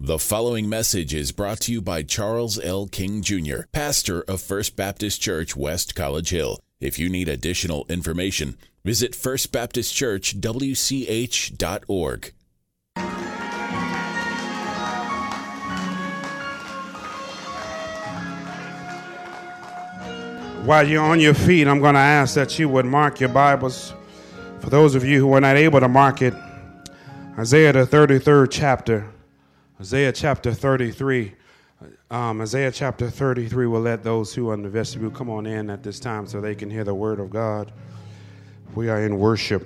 The following message is brought to you by Charles L. King Jr., pastor of First Baptist Church, West College Hill. If you need additional information, visit firstbaptistchurchwch.org. While you're on your feet, I'm going to ask that you would mark your Bibles. For those of you who are not able to mark it, Isaiah the 33rd chapter. Isaiah chapter 33. Isaiah chapter 33 will let those who are in the vestibule come on in at this time so they can hear the word of God. We are in worship.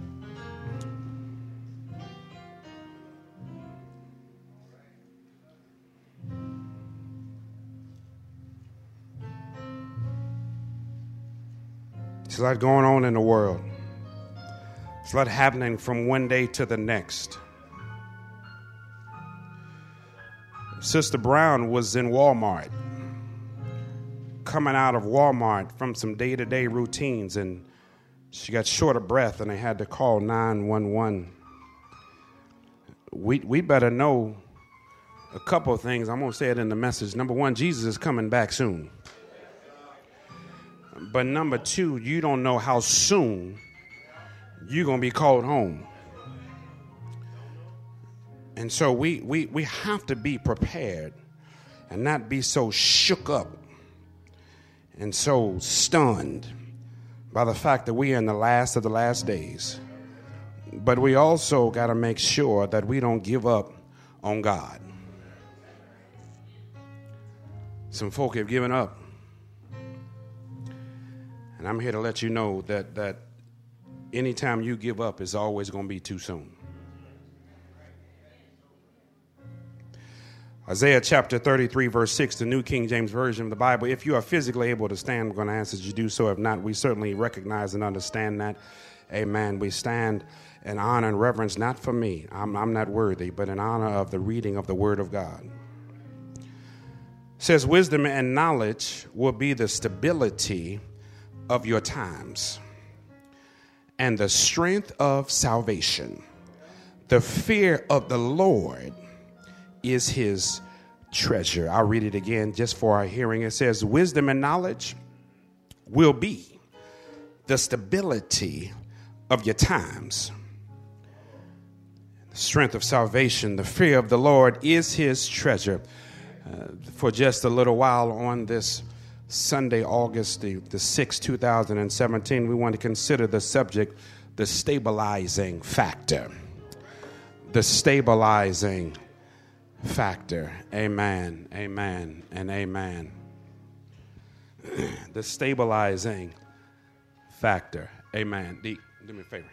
There's a lot going on in the world. There's a lot happening from one day to the next. Sister Brown was in Walmart, coming out of Walmart from some day-to-day routines, and she got short of breath, and they had to call 911. We better know a couple of things. I'm going to say it in the message. Number one, Jesus is coming back soon. But number two, you don't know how soon you're going to be called home. And so we have to be prepared and not be so shook up and so stunned by the fact that we are in the last of the last days. But we also got to make sure that we don't give up on God. Some folk have given up. And I'm here to let you know that anytime you give up, it's always going to be too soon. Isaiah chapter 33, verse 6, the New King James Version of the Bible. If you are physically able to stand, I'm going to ask that you do so. If not, we certainly recognize and understand that. Amen. We stand in honor and reverence, not for me. I'm not worthy, but in honor of the reading of the Word of God. It says, wisdom and knowledge will be the stability of your times and the strength of salvation. The fear of the Lord is his treasure. I'll read it again just for our hearing. It says, wisdom and knowledge will be the stability of your times. The strength of salvation, the fear of the Lord is his treasure. For just a little while on this Sunday, August the 6th, 2017, we want to consider the subject, the stabilizing factor. The stabilizing factor. Amen, amen, and amen. The stabilizing factor. Amen. Do me a favor.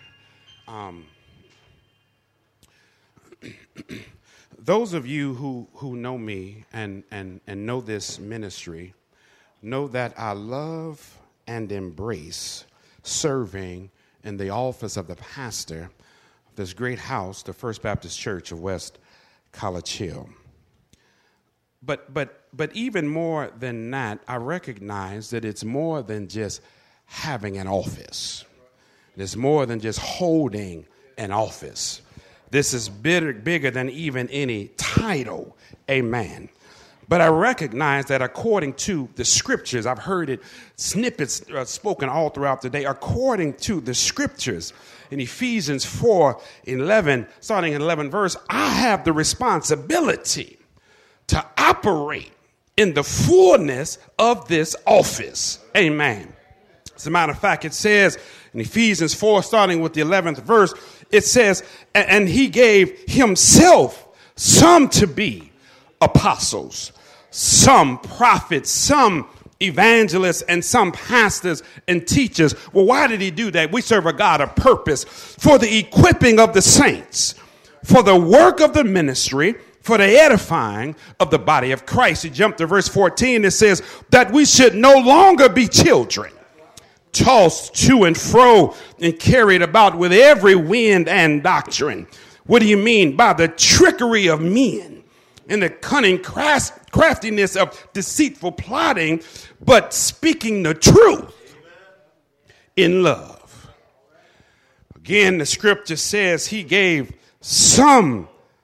Those of you who know me and know this ministry know that I love and embrace serving in the office of the pastor of this great house, the First Baptist Church of West College Hill. But even more than that, I recognize that it's more than just having an office. It's more than just holding an office. This is bigger than even any title. Amen. But I recognize that according to the scriptures, I've heard it snippets spoken all throughout the day, according to the scriptures, in Ephesians 4:11, starting in 11 verse, I have the responsibility to operate in the fullness of this office. Amen. As a matter of fact, it says in Ephesians 4, starting with the 11th verse, it says, and he gave himself some to be apostles, some prophets, some evangelists, and some pastors and teachers. Well, why did he do that? We serve a God of purpose for the equipping of the saints, for the work of the ministry, for the edifying of the body of Christ. You jump to verse 14. It says that we should no longer be children, tossed to and fro and carried about with every wind and doctrine. What do you mean? By the trickery of men and the cunning craftiness of deceitful plotting, but speaking the truth in love. Again, the scripture says he gave some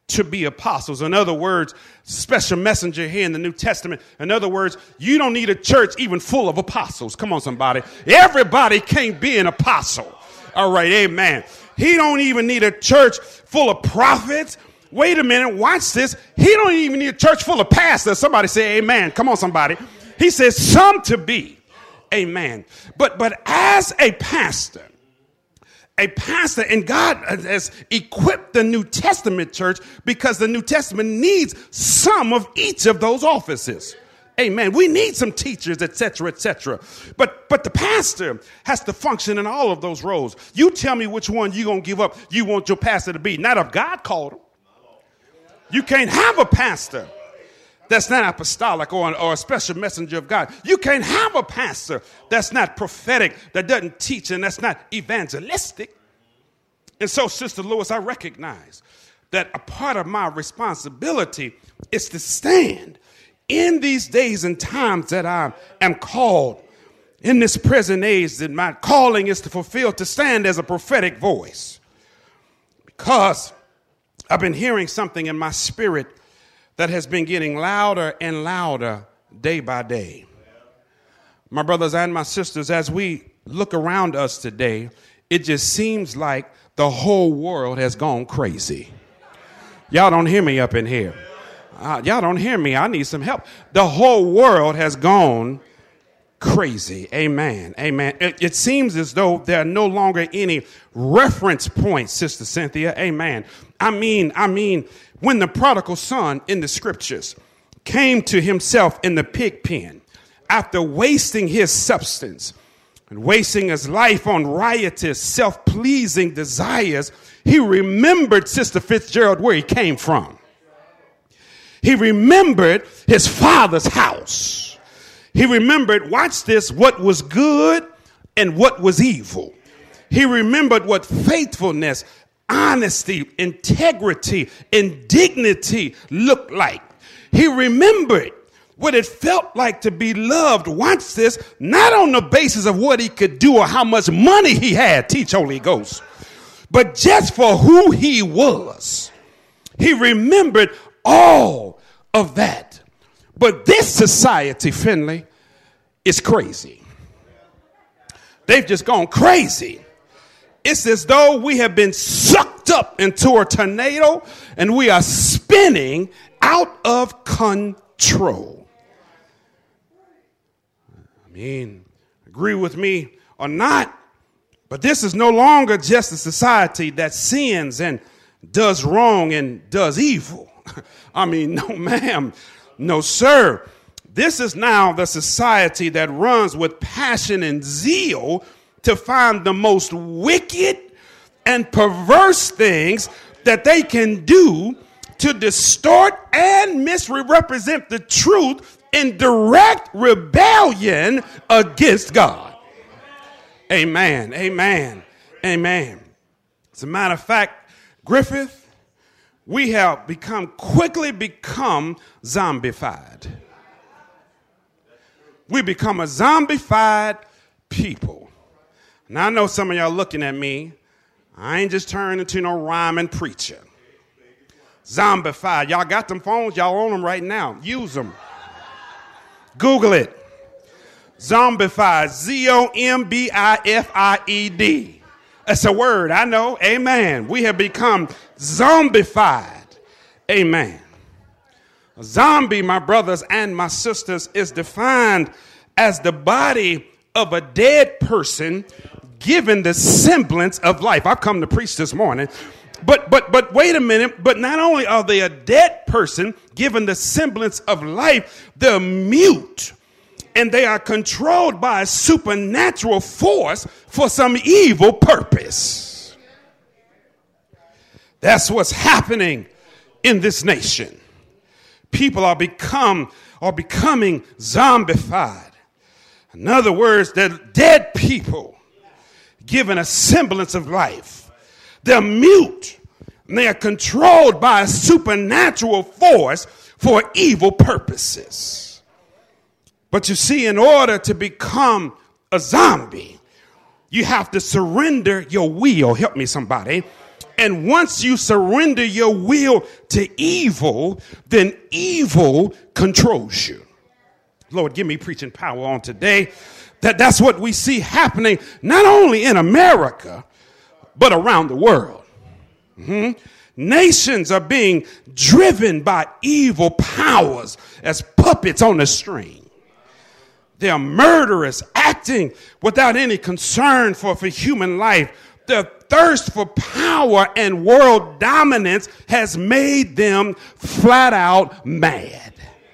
to be apostles. In other words, special messenger here in the New Testament. In other words, you don't need a church even full of apostles. Come on, somebody. Everybody can't be an apostle. All right, amen. He don't even need a church full of prophets. Wait a minute, watch this. He don't even need a church full of pastors. Somebody say amen. Come on, somebody. He says some to be. Amen. But as a pastor, and God has equipped the New Testament church because the New Testament needs some of each of those offices. Amen. We need some teachers, etc., etc. But the pastor has to function in all of those roles. You tell me which one you're going to give up you want your pastor to be. Not if God called him. You can't have a pastor that's not apostolic or a special messenger of God. You can't have a pastor that's not prophetic, that doesn't teach, and that's not evangelistic. And so, Sister Lewis, I recognize that a part of my responsibility is to stand in these days and times that I am called in this present age, that my calling is to fulfill, to stand as a prophetic voice. Because I've been hearing something in my spirit that has been getting louder and louder day by day. My brothers and my sisters, as we look around us today, it just seems like the whole world has gone crazy. Y'all don't hear me up in here. Y'all don't hear me. I need some help. The whole world has gone crazy. Amen. Amen. It seems as though there are no longer any reference points, Sister Cynthia. Amen. I mean, when the prodigal son in the scriptures came to himself in the pig pen after wasting his substance and wasting his life on riotous, self-pleasing desires, he remembered, Sister Fitzgerald, where he came from. He remembered his father's house. He remembered, watch this, what was good and what was evil. He remembered what faithfulness, honesty, integrity, and dignity looked like. He remembered what it felt like to be loved. Watch this, not on the basis of what he could do or how much money he had, teach Holy Ghost, but just for who he was. He remembered all of that. But this society, Finley, is crazy. They've just gone crazy. It's as though we have been sucked up into a tornado and we are spinning out of control. I mean, agree with me or not, but this is no longer just a society that sins and does wrong and does evil. I mean, no, ma'am. No, sir. This is now the society that runs with passion and zeal to find the most wicked and perverse things that they can do to distort and misrepresent the truth in direct rebellion against God. Amen. Amen. Amen. As a matter of fact, Griffith, we have quickly become zombified. We become a zombified people. Now, I know some of y'all looking at me. I ain't just turned into no rhyming preacher. Zombified. Y'all got them phones? Y'all on them right now. Use them. Google it. Zombified. Z-O-M-B-I-F-I-E-D. That's a word, I know. Amen. We have become zombified. Amen. A zombie, my brothers and my sisters, is defined as the body of a dead person given the semblance of life. I've come to preach this morning. But wait a minute. But not only are they a dead person given the semblance of life, they're mute. And they are controlled by a supernatural force for some evil purpose. That's what's happening in this nation. People are becoming zombified. In other words, they're dead people given a semblance of life. They're mute. And they are controlled by a supernatural force for evil purposes. But you see, in order to become a zombie, you have to surrender your will. Help me, somebody. And once you surrender your will to evil, then evil controls you. Lord, give me preaching power on today. That's what we see happening not only in America, but around the world. Nations are being driven by evil powers as puppets on a string. They are murderous, acting without any concern for human life. The thirst for power and world dominance has made them flat out mad.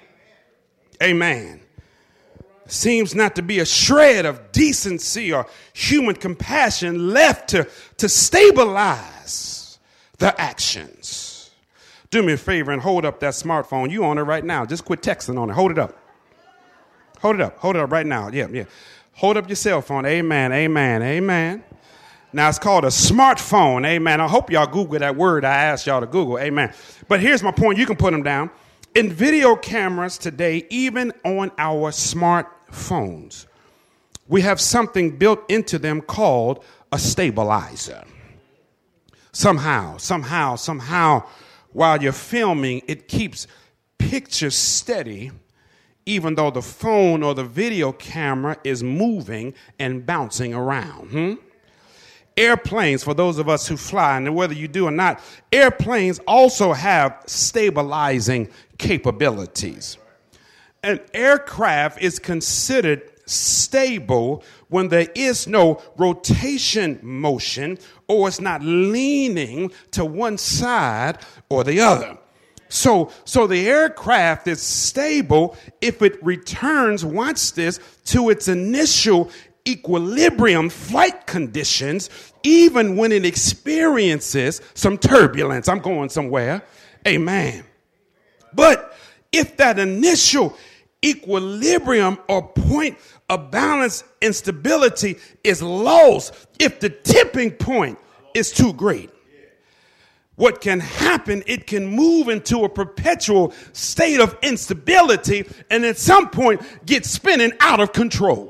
Amen. Seems not to be a shred of decency or human compassion left to stabilize the actions. Do me a favor and hold up that smartphone. You on it right now. Just quit texting on it. Hold it up. Hold it up. Hold it up right now. Yeah. Hold up your cell phone. Amen. Amen. Amen. Now, it's called a smartphone. Amen. I hope y'all Google that word I asked y'all to Google. Amen. But here's my point. You can put them down. In video cameras today, even on our smartphones, we have something built into them called a stabilizer. Somehow, while you're filming, it keeps pictures steady, even though the phone or the video camera is moving and bouncing around. Airplanes, for those of us who fly, and whether you do or not, airplanes also have stabilizing capabilities. An aircraft is considered stable when there is no rotation motion or it's not leaning to one side or the other. So the aircraft is stable if it returns, watch this, to its initial equilibrium flight conditions, even when it experiences some turbulence. I'm going somewhere. Amen. But if that initial equilibrium or point of balance and stability is lost, if the tipping point is too great, what can happen, it can move into a perpetual state of instability and at some point get spinning out of control.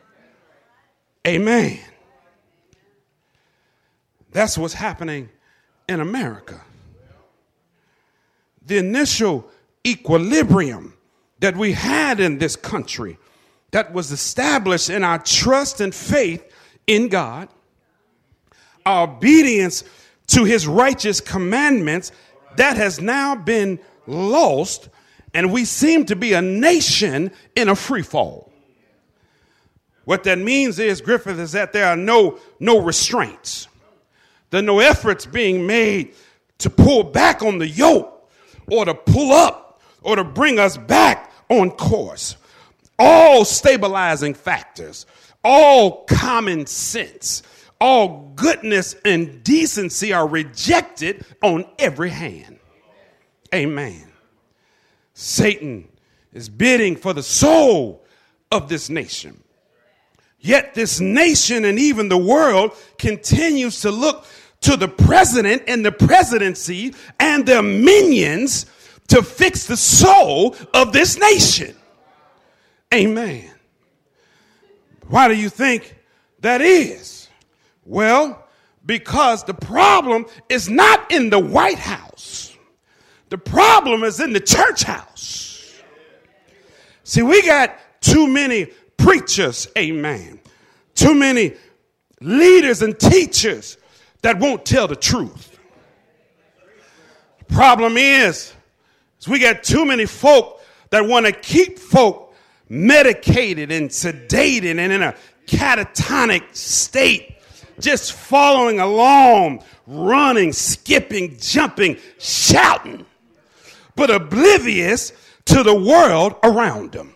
Amen. That's what's happening in America. The initial equilibrium that we had in this country that was established in our trust and faith in God, our obedience to his righteous commandments, that has now been lost, and we seem to be a nation in a free fall. What that means is, Griffith, is that there are no restraints. There are no efforts being made to pull back on the yoke or to pull up or to bring us back on course. All stabilizing factors, all common sense, all goodness and decency are rejected on every hand. Amen. Satan is bidding for the soul of this nation. Yet this nation and even the world continues to look to the president and the presidency and their minions to fix the soul of this nation. Amen. Why do you think that is? Well, because the problem is not in the White House. The problem is in the church house. See, we got too many preachers, amen. Too many leaders and teachers that won't tell the truth. The problem is we got too many folk that want to keep folk medicated and sedated and in a catatonic state, just following along, running, skipping, jumping, shouting, but oblivious to the world around them.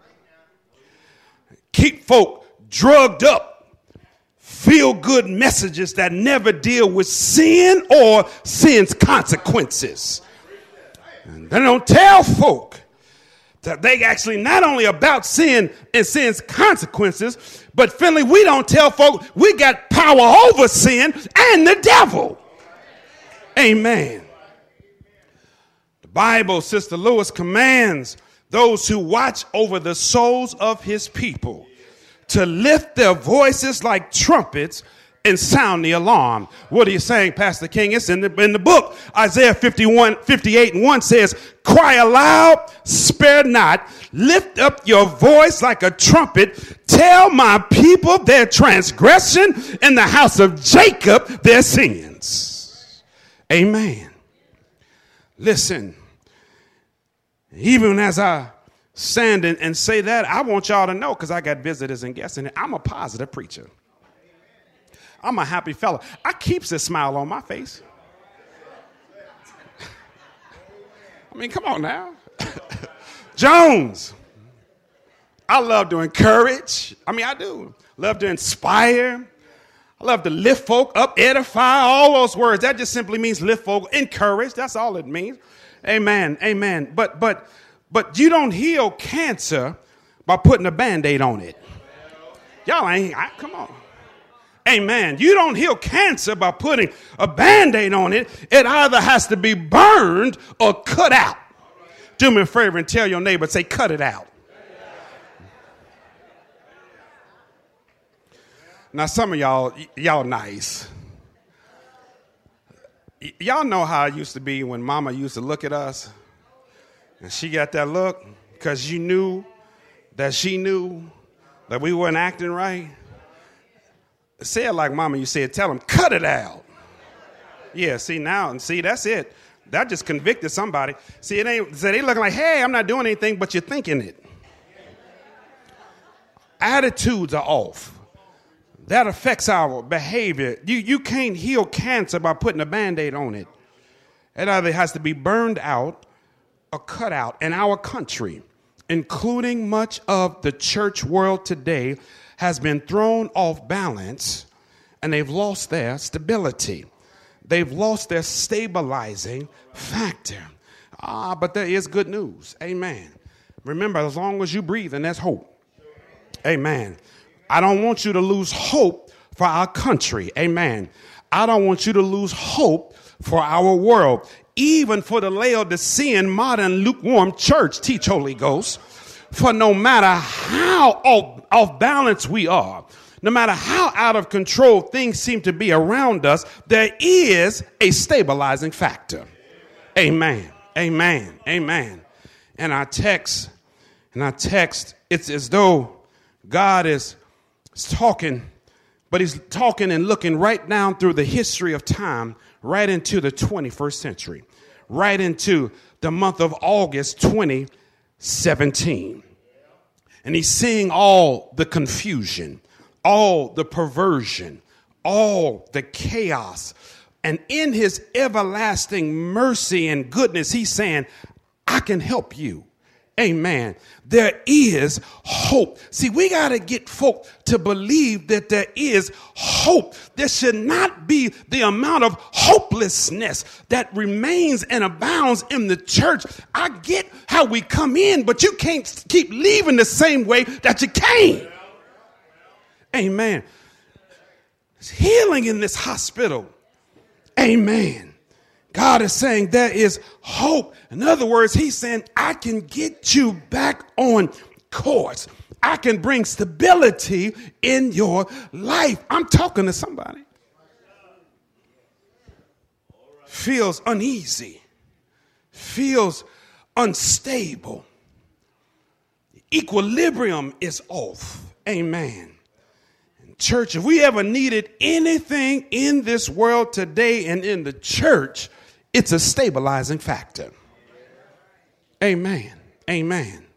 Keep folk drugged up, feel-good messages that never deal with sin or sin's consequences. And they don't tell folk that they actually not only about sin and sin's consequences, but Finley, we don't tell folk we got power over sin and the devil. Amen. The Bible, Sister Lewis, commands those who watch over the souls of his people to lift their voices like trumpets and sound the alarm. What are you saying, Pastor King? It's in the book. Isaiah 58:1 says, cry aloud, spare not, lift up your voice like a trumpet. Tell my people their transgression, in the house of Jacob their sins. Amen. Listen, even as I stand and say that, I want y'all to know, because I got visitors and guests in it, I'm a positive preacher. I'm a happy fella. I keeps a smile on my face. I mean, come on now. Jones. I love to encourage. I mean, I do. Love to inspire. I love to lift folk up, edify, all those words. That just simply means lift folk, encourage. That's all it means. Amen. Amen. But you don't heal cancer by putting a Band-Aid on it. Y'all ain't, come on. Amen. You don't heal cancer by putting a Band-Aid on it. It either has to be burned or cut out. Do me a favor and tell your neighbor, say, cut it out. Now, some of y'all nice. Y'all know how it used to be when mama used to look at us and she got that look because you knew that she knew that we weren't acting right. Say it like mama, you said, tell them, cut it out. Yeah, see now, and see, that's it. That just convicted somebody. See, it ain't, so they looking like, hey, I'm not doing anything, but you're thinking it. Attitudes are off. That affects our behavior. You can't heal cancer by putting a Band-Aid on it. It either has to be burned out or cut out. In our country, including much of the church world today, has been thrown off balance, and they've lost their stability. They've lost their stabilizing factor. But there is good news. Amen. Remember, as long as you breathe, and there's hope. Amen. I don't want you to lose hope for our country. Amen. I don't want you to lose hope for our world. Even for the Laodicean, modern, lukewarm church, teach Holy Ghost. For no matter how off balance we are, no matter how out of control things seem to be around us, there is a stabilizing factor. Amen. Amen. Amen. And our text, it's as though God is talking, but he's talking and looking right down through the history of time, right into the 21st century, right into the month of August 2017. And he's seeing all the confusion, all the perversion, all the chaos. And in his everlasting mercy and goodness, he's saying, I can help you. Amen. There is hope. See, we got to get folk to believe that there is hope. There should not be the amount of hopelessness that remains and abounds in the church. I get how we come in, but you can't keep leaving the same way that you came. Amen. There's healing in this hospital. Amen. God is saying there is hope. In other words, he's saying, I can get you back on course. I can bring stability in your life. I'm talking to somebody. Feels uneasy. Feels unstable. Equilibrium is off. Amen. Church, if we ever needed anything in this world today and in the church, it's a stabilizing factor. Amen. Amen.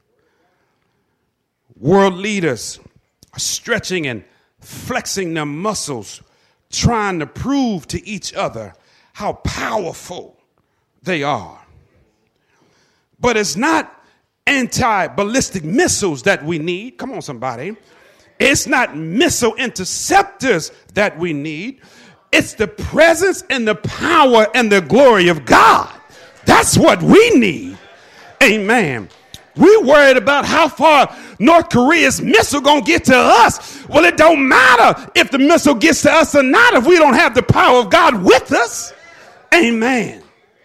World leaders are stretching and flexing their muscles, trying to prove to each other how powerful they are. But it's not anti-ballistic missiles that we need. Come on, somebody. It's not missile interceptors that we need. It's the presence and the power and the glory of God. That's what we need. Amen. We're worried about how far North Korea's missile gonna get to us. Well, it don't matter if the missile gets to us or not if we don't have the power of God with us. Amen.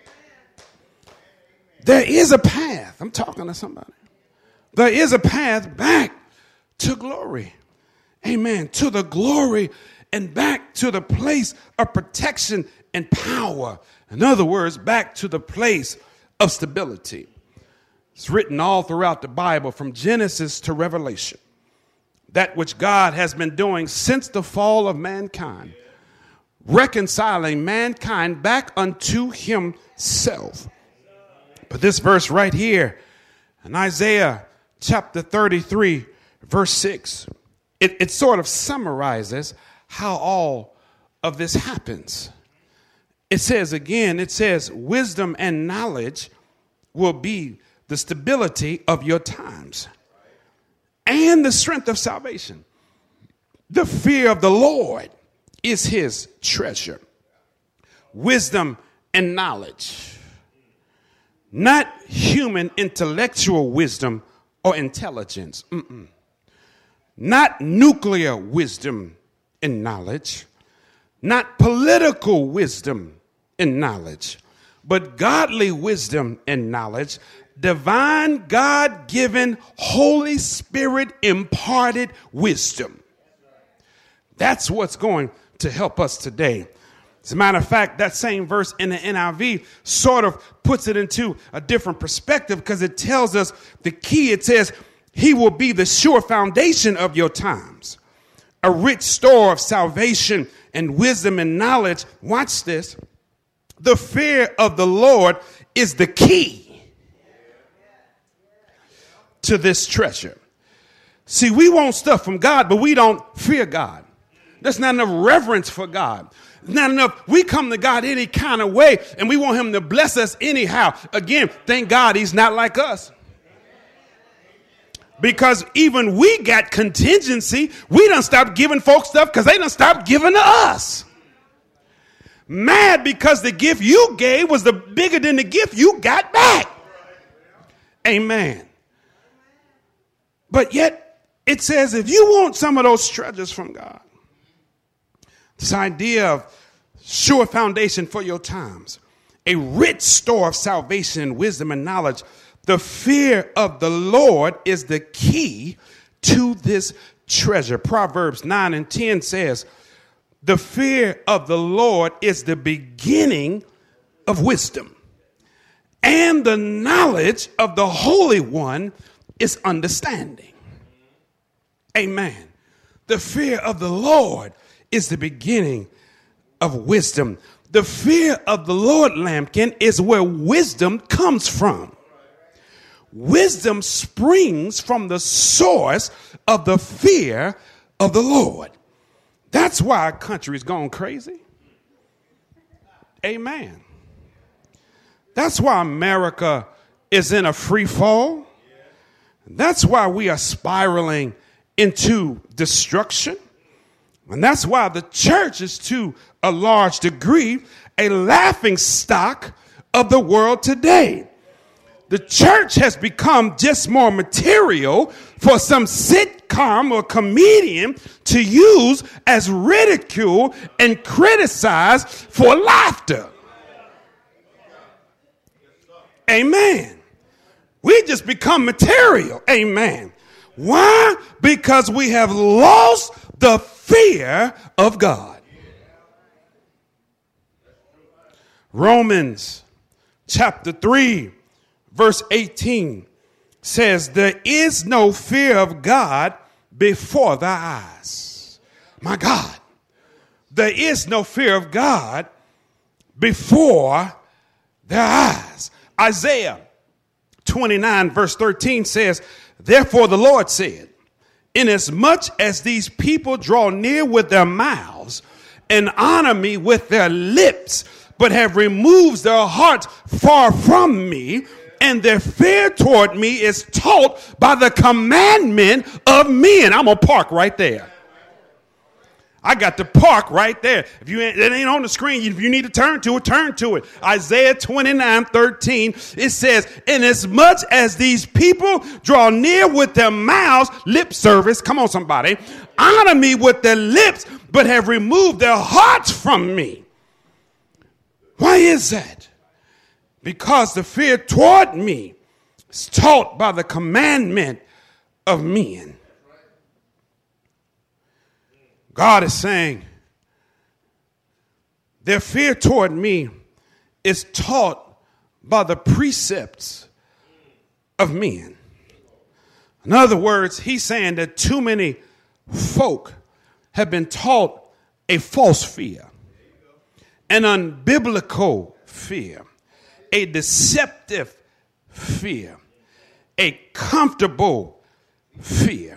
There is a path. I'm talking to somebody. There is a path back to glory. Amen. To the glory and back to the place of protection and power. In other words, back to the place of stability. It's written all throughout the Bible from Genesis to Revelation. That which God has been doing since the fall of mankind, reconciling mankind back unto himself. But this verse right here in Isaiah chapter 33, verse 6, it sort of summarizes how all of this happens. It says wisdom and knowledge will be the stability of your times and the strength of salvation. The fear of the Lord is his treasure. Wisdom and knowledge. Not human intellectual wisdom or intelligence. Not nuclear wisdom and knowledge. Not political wisdom and knowledge. But godly wisdom and knowledge. Divine, God-given, Holy Spirit imparted wisdom. That's what's going to help us today. As a matter of fact, that same verse in the NIV sort of puts it into a different perspective because it tells us the key. It says, he will be the sure foundation of your times, a rich store of salvation and wisdom and knowledge. Watch this. The fear of the Lord is the key to this treasure. See, we want stuff from God, but we don't fear God. There's not enough reverence for God. Not enough. We come to God any kind of way and we want him to bless us anyhow. Again, thank God he's not like us. Because even we got contingency. We done stopped giving folks stuff because they done stopped giving to us. Mad because the gift you gave was bigger than the gift you got back. Amen. But yet it says if you want some of those treasures from God, this idea of sure foundation for your times, a rich store of salvation, wisdom, and knowledge, the fear of the Lord is the key to this treasure. Proverbs 9 and 10 says, the fear of the Lord is the beginning of wisdom, and the knowledge of the Holy One is understanding. Amen. The fear of the Lord is the beginning of wisdom. The fear of the Lord, Lampkin, is where wisdom comes from. Wisdom springs from the source of the fear of the Lord. That's why our country's gone crazy. Amen. That's why America is in a free fall. That's why we are spiraling into destruction. And that's why the church is, to a large degree, a laughing stock of the world today. The church has become just more material for some sitcom or comedian to use as ridicule and criticize for laughter. Amen. We just become material. Amen. Why? Because we have lost the fear of God. Romans chapter 3, verse 18 says, there is no fear of God before thy eyes. My God, there is no fear of God before their eyes. Isaiah 29, verse 13 says, therefore the Lord said, inasmuch as these people draw near with their mouths and honor me with their lips, but have removed their hearts far from me, and their fear toward me is taught by the commandment of men. I'm going to park right there. I got to park right there. If it ain't on the screen, if you need to turn to it, turn to it. Isaiah 29:13, it says, inasmuch as these people draw near with their mouths, lip service, come on somebody, honor me with their lips, but have removed their hearts from me. Why is that? Because the fear toward me is taught by the commandment of men. God is saying, Their fear toward me is taught by the precepts of men. In other words, he's saying that too many folk have been taught a false fear, an unbiblical fear, a deceptive fear, a comfortable fear.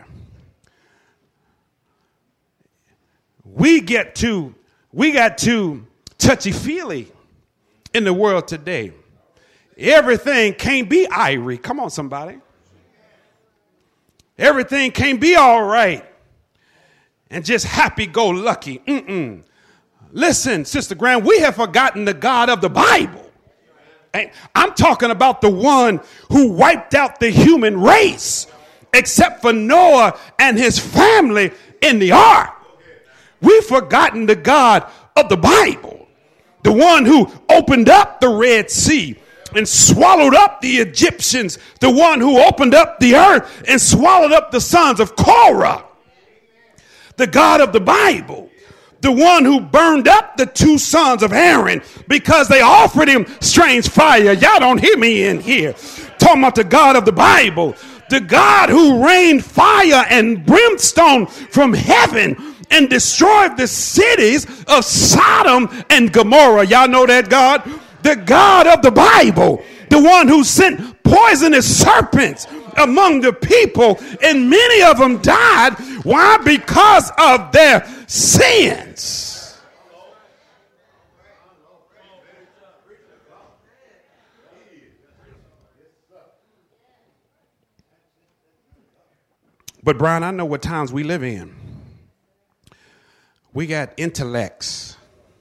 We got too touchy-feely in the world today. Everything can't be irie. Come on, somebody. Everything can't be all right and just happy-go-lucky. Listen, Sister Graham, we have forgotten the God of the Bible. I'm talking about the one who wiped out the human race except for Noah and his family in the ark. We've forgotten the God of the Bible, the one who opened up the Red Sea and swallowed up the Egyptians, the one who opened up the earth and swallowed up the sons of Korah. The God of the Bible, the one who burned up the two sons of Aaron because they offered him strange fire. Y'all don't hear me in here. Talking about the God of the Bible, the God who rained fire and brimstone from heaven and destroyed the cities of Sodom and Gomorrah. Y'all know that God? The God of the Bible, the one who sent poisonous serpents among the people, and many of them died. Why? Because of their sins. But Brian, I know what times we live in. We got intellects.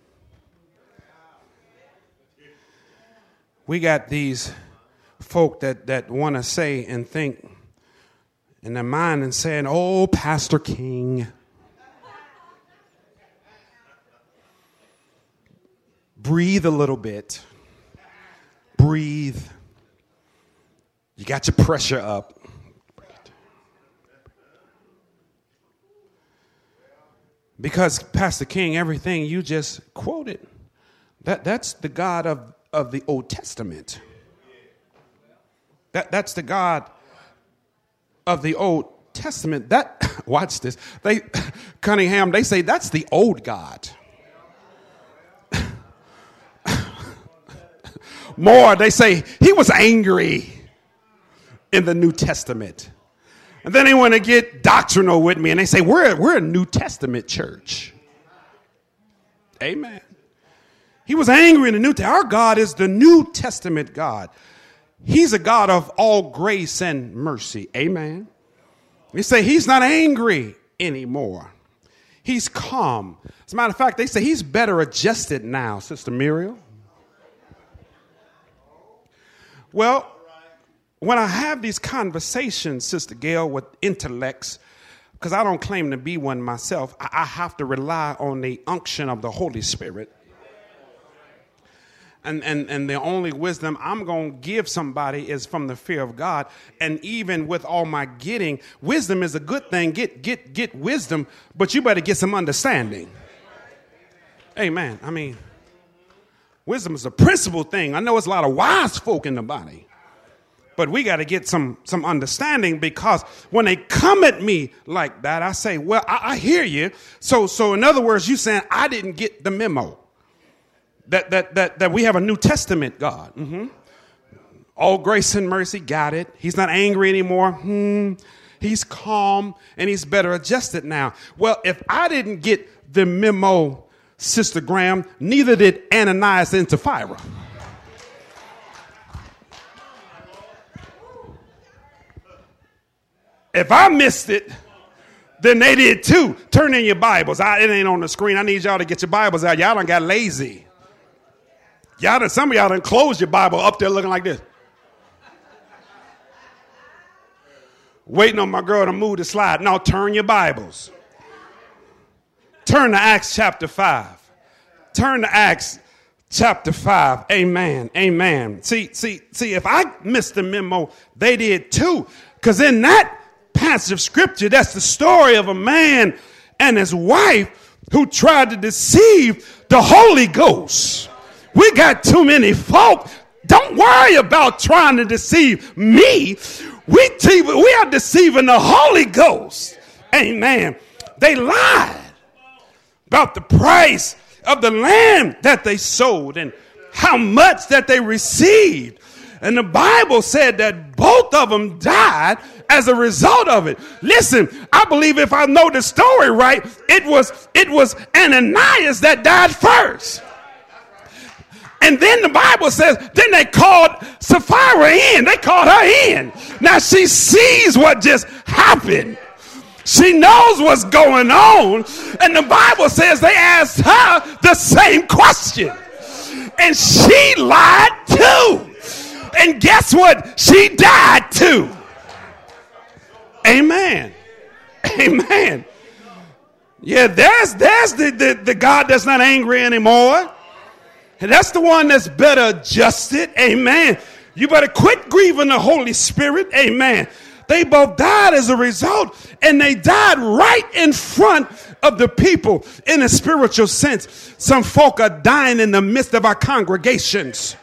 We got these folk that want to say and think in their mind and saying, oh, Pastor King. Breathe a little bit. Breathe. You got your pressure up. Because, Pastor King, everything you just quoted, that's the God of the Old Testament. That's the God of the Old Testament. Watch this. Cunningham, they say that's the old God. More, they say he was angry in the New Testament. And then they want to get doctrinal with me and they say, we're a New Testament church. Amen. He was angry in the New Testament. Our God is the New Testament God. He's a God of all grace and mercy. Amen. They say he's not angry anymore. He's calm. As a matter of fact, they say he's better adjusted now, Sister Muriel. Well, when I have these conversations, Sister Gail, with intellects, because I don't claim to be one myself, I have to rely on the unction of the Holy Spirit. And the only wisdom I'm going to give somebody is from the fear of God. And even with all my getting, wisdom is a good thing. Get wisdom, but you better get some understanding. Amen. I mean, wisdom is a principal thing. I know there's a lot of wise folk in the body. But we got to get some understanding, because when they come at me like that, I say, well, I hear you. So in other words, you saying I didn't get the memo that we have a New Testament God. Mm-hmm. All grace and mercy, got it. He's not angry anymore. He's calm and he's better adjusted now. Well, if I didn't get the memo, Sister Graham, neither did Ananias and Sapphira. If I missed it, then they did too. Turn in your Bibles. It ain't on the screen. I need y'all to get your Bibles out. Y'all done got lazy. Some of y'all done closed your Bible up there looking like this. Waiting on my girl to move the slide. Now turn your Bibles. Turn to Acts chapter 5. Turn to Acts chapter 5. Amen. Amen. See, if I missed the memo, they did too. Because in that passage of scripture, that's the story of a man and his wife who tried to deceive The Holy Ghost. We got too many folk. Don't worry about trying to deceive me. We are deceiving the Holy Ghost. Amen. They lied about the price of the land that they sold and how much that they received. And the Bible said that both of them died as a result of it. Listen, I believe if I know the story right, it was Ananias that died first. And then the Bible says, then they called Sapphira in. They called her in. Now she sees what just happened. She knows what's going on. And the Bible says they asked her the same question. And she lied too. And guess what? She died too. Amen. Amen. Yeah, there's the God that's not angry anymore. And that's the one that's better adjusted. Amen. You better quit grieving the Holy Spirit. Amen. They both died as a result, and they died right in front of the people in a spiritual sense. Some folk are dying in the midst of our congregations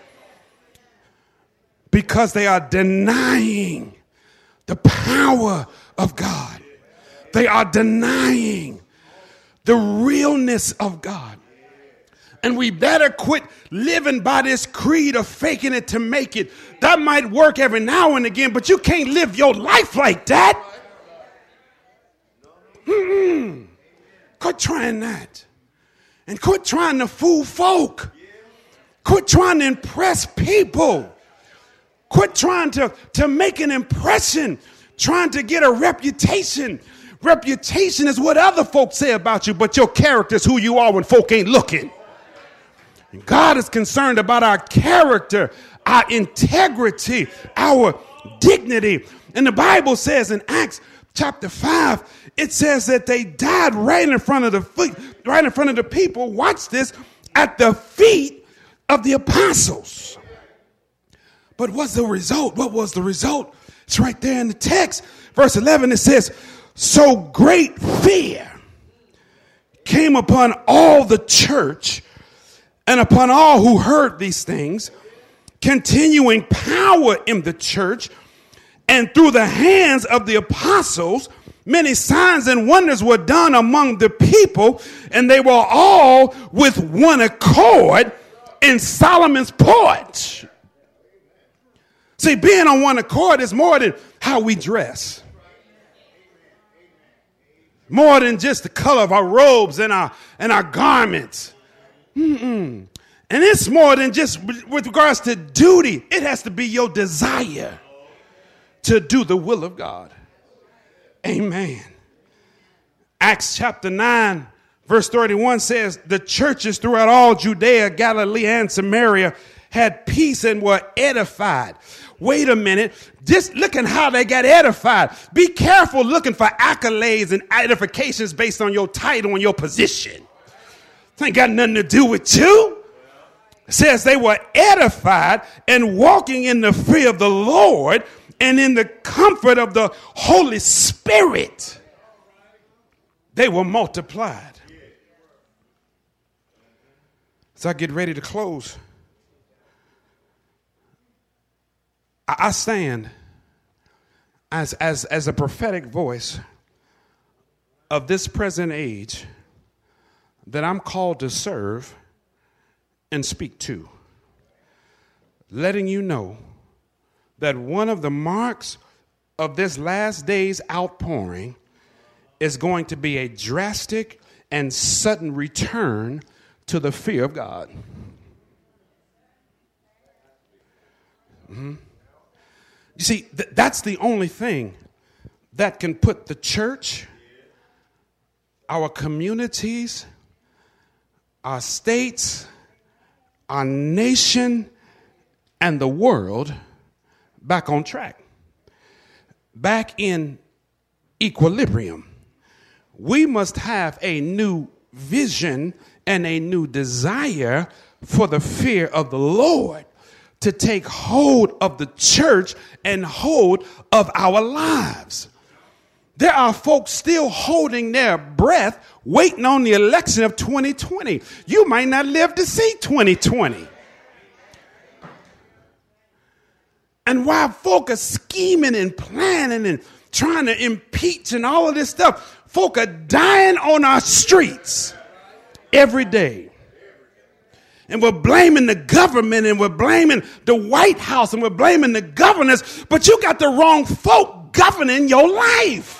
because they are denying the power of God. They are denying the realness of God. And we better quit living by this creed of faking it to make it. That might work every now and again, but you can't live your life like that. Quit trying that. And quit trying to fool folk. Quit trying to impress people. Quit trying to make an impression, trying to get a reputation. Reputation is what other folks say about you, but your character is who you are when folk ain't looking. And God is concerned about our character, our integrity, our dignity. And the Bible says in Acts chapter 5, it says that they died right in front of the people. Watch this, at the feet of the apostles. But what's the result? What was the result? It's right there in the text. Verse 11, it says, so great fear came upon all the church and upon all who heard these things, continuing power in the church, and through the hands of the apostles, many signs and wonders were done among the people, and they were all with one accord in Solomon's porch. See, being on one accord is more than how we dress. More than just the color of our robes and our garments. And it's more than just with regards to duty. It has to be your desire to do the will of God. Amen. Acts chapter 9, verse 31 says, the churches throughout all Judea, Galilee, and Samaria had peace and were edified. Wait a minute. Just look at how they got edified. Be careful looking for accolades and edifications based on your title and your position. It ain't got nothing to do with you. It says they were edified and walking in the fear of the Lord and in the comfort of the Holy Spirit. They were multiplied. So I get ready to close. I stand as a prophetic voice of this present age that I'm called to serve and speak to, letting you know that one of the marks of this last day's outpouring is going to be a drastic and sudden return to the fear of God. You see, that's the only thing that can put the church, our communities, our states, our nation, and the world back on track, back in equilibrium. We must have a new vision and a new desire for the fear of the Lord to take hold of the church and hold of our lives. There are folks still holding their breath, waiting on the election of 2020. You might not live to see 2020. And while folk are scheming and planning and trying to impeach and all of this stuff, folk are dying on our streets every day. And we're blaming the government and we're blaming the White House and we're blaming the governors, but you got the wrong folk governing your life.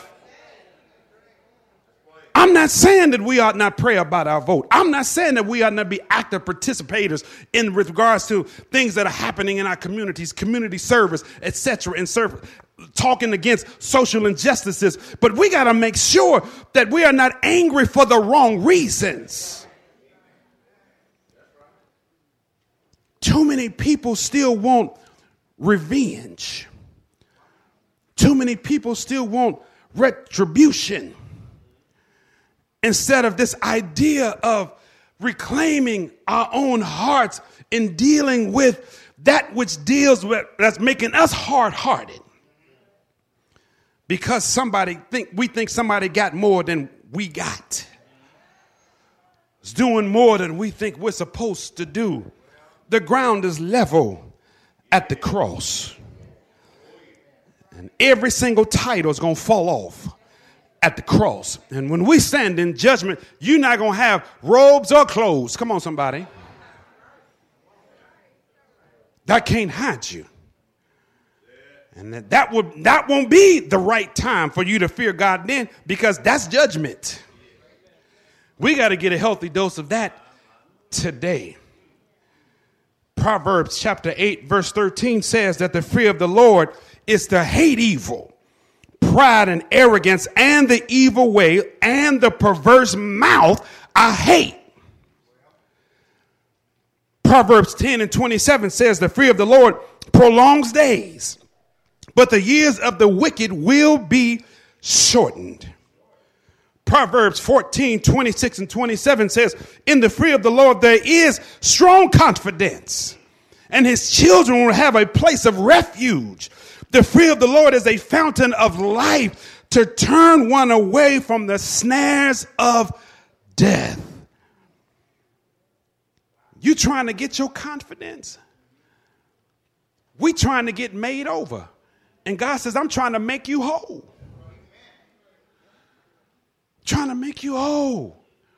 I'm not saying that we ought not pray about our vote. I'm not saying that we ought not be active participators in regards to things that are happening in our communities, community service, etc., and talking against social injustices. But we got to make sure that we are not angry for the wrong reasons. Too many people still want revenge. Too many people still want retribution. Instead of this idea of reclaiming our own hearts and dealing with that which deals with that's making us hard-hearted. Because we think somebody got more than we got. It's doing more than we think we're supposed to do. The ground is level at the cross. And every single title is going to fall off at the cross. And when we stand in judgment, you're not going to have robes or clothes. Come on, somebody. That can't hide you. And that won't be the right time for you to fear God then, because that's judgment. We got to get a healthy dose of that today. Proverbs chapter 8, verse 13 says that the fear of the Lord is to hate evil, pride and arrogance, and the evil way, and the perverse mouth I hate. Proverbs 10 and 27 says the fear of the Lord prolongs days, but the years of the wicked will be shortened. Proverbs 14, 26 and 27 says, in the fear of the Lord there is strong confidence, and his children will have a place of refuge. The fear of the Lord is a fountain of life to turn one away from the snares of death. You trying to get your confidence? We trying to get made over. And God says, I'm trying to make you whole. Trying to make you whole.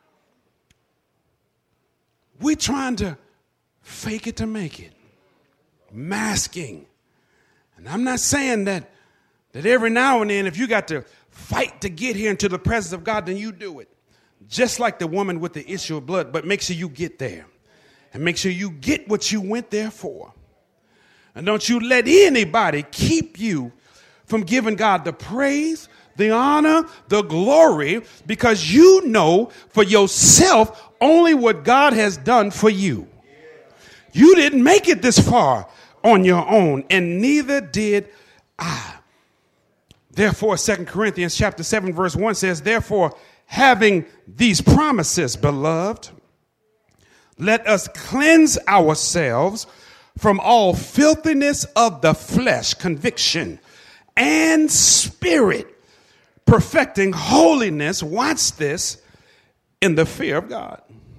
We're trying to fake it to make it. Masking. And I'm not saying that every now and then, if you got to fight to get here into the presence of God, then you do it. Just like the woman with the issue of blood, but make sure you get there. And make sure you get what you went there for. And don't you let anybody keep you from giving God the praise, the honor, the glory, because you know for yourself only what God has done for you. You didn't make it this far on your own, and neither did I. Therefore, 2 Corinthians chapter 7, verse 1 says, therefore, having these promises, beloved, let us cleanse ourselves from all filthiness of the flesh, conviction, and spirit, perfecting holiness, watch this, in the fear of God.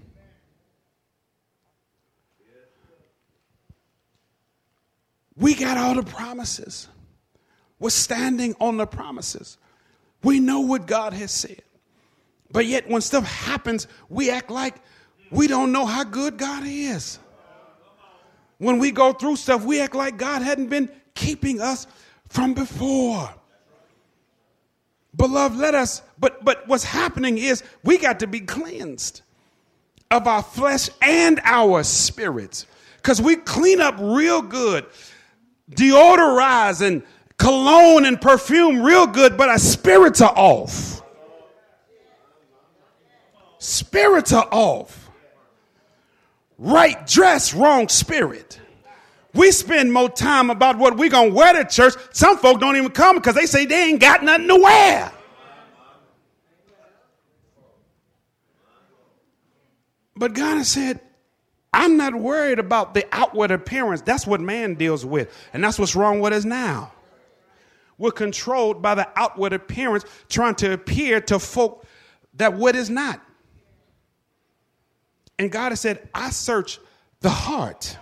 We got all the promises. We're standing on the promises. We know what God has said. But yet when stuff happens, we act like we don't know how good God is. When we go through stuff, we act like God hadn't been keeping us from before. Beloved, let us, but what's happening is we got to be cleansed of our flesh and our spirits. Because we clean up real good, deodorize and cologne and perfume real good, but our spirits are off. Spirits are off. Right dress, wrong spirit. We spend more time about what we're going to wear to church. Some folk don't even come because they say they ain't got nothing to wear. But God has said, I'm not worried about the outward appearance. That's what man deals with. And that's what's wrong with us now. We're controlled by the outward appearance, trying to appear to folk that what is not. And God has said, I search the heart.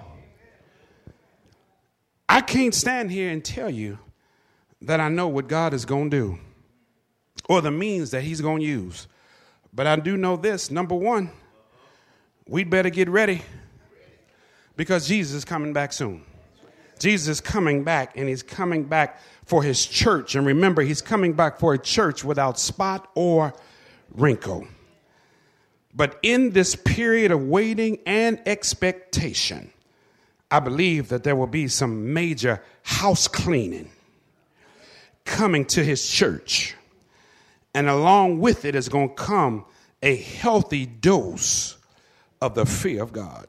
I can't stand here and tell you that I know what God is going to do or the means that he's going to use. But I do know this. Number one, we'd better get ready because Jesus is coming back soon. Jesus is coming back, and he's coming back for his church. And remember, he's coming back for a church without spot or wrinkle. But in this period of waiting and expectation, I believe that there will be some major house cleaning coming to his church. And along with it is going to come a healthy dose of the fear of God.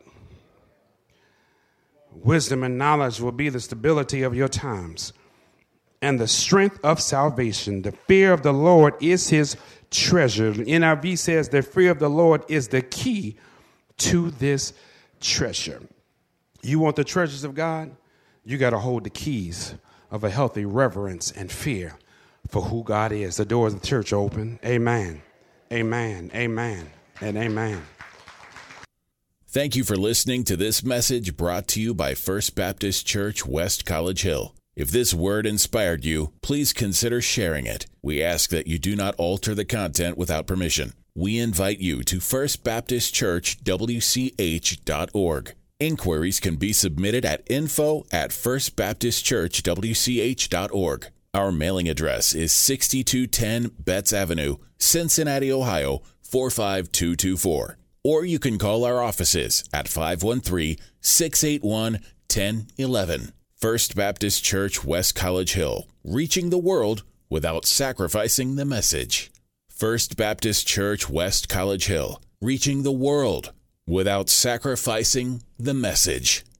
Wisdom and knowledge will be the stability of your times and the strength of salvation. The fear of the Lord is his treasure. NIV says the fear of the Lord is the key to this treasure. You want the treasures of God? You got to hold the keys of a healthy reverence and fear for who God is. The doors of the church are open. Amen. Amen. Amen. And amen. Thank you for listening to this message brought to you by First Baptist Church, West College Hill. If this word inspired you, please consider sharing it. We ask that you do not alter the content without permission. We invite you to firstbaptistchurchwch.org. Inquiries can be submitted at info@firstbaptistchurchwch.org. Our mailing address is 6210 Betts Avenue, Cincinnati, Ohio, 45224. Or you can call our offices at 513-681-1011. First Baptist Church, West College Hill, reaching the world without sacrificing the message. First Baptist Church, West College Hill, reaching the world without sacrificing the message.